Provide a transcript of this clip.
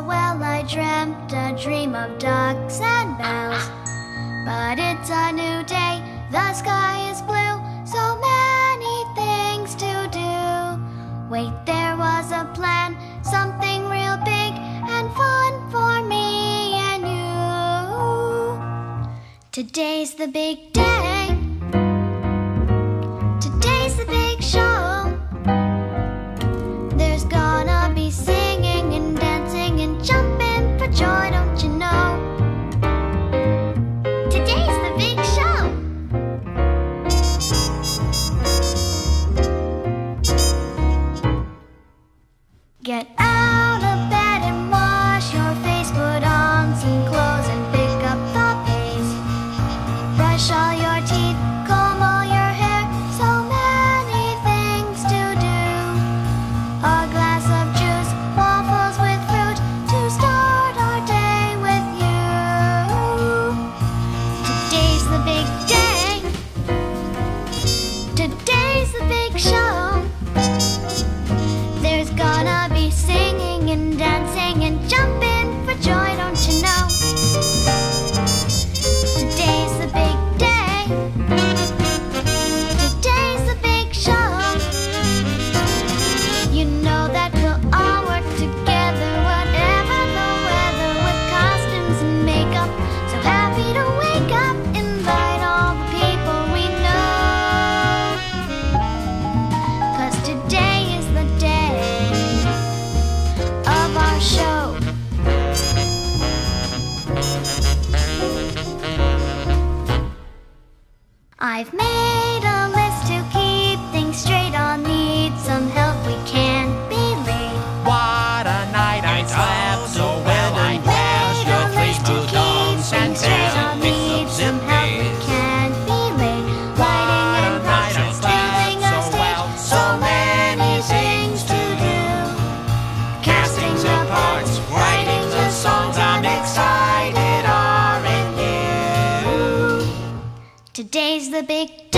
well, I dreamt a dream of ducks and bells. But it's a new day, the sky is blue, so many things to do. Wait, there was a plan, something real big and fun for me and you. Today's the big day. Today's the big show. There's gonna be singing and dancing and jumping for joy, don't you know? Today's the big show. Get out of bed and wash your face, put on some clothes and pick up the pace. Brush all your teeth, comb all your hair, so many things to do. A glass of juice, waffles with fruit, to start our day with you. Today's the big day. Today's the big show. There's gonna be singing and dancing and jumping for joy, don't you know? Today's the big day. Today's the big show. You know that we'll all work together, whatever the weather, with costumes and makeup. So happy to wake up, invite all the people we know. 'Cause today is the day of our show. I've made a list to keep things straight. I'll need some help, we can't be late. What a night I slept so well and washed your face to dance and dance I'll and mix need up some help, we zippers. can't be late. What Lighting a and night I props, building slept a so stage, well, so many things to do. Casting the parts, writing the songs, I'm excited, aren't you? Today's the big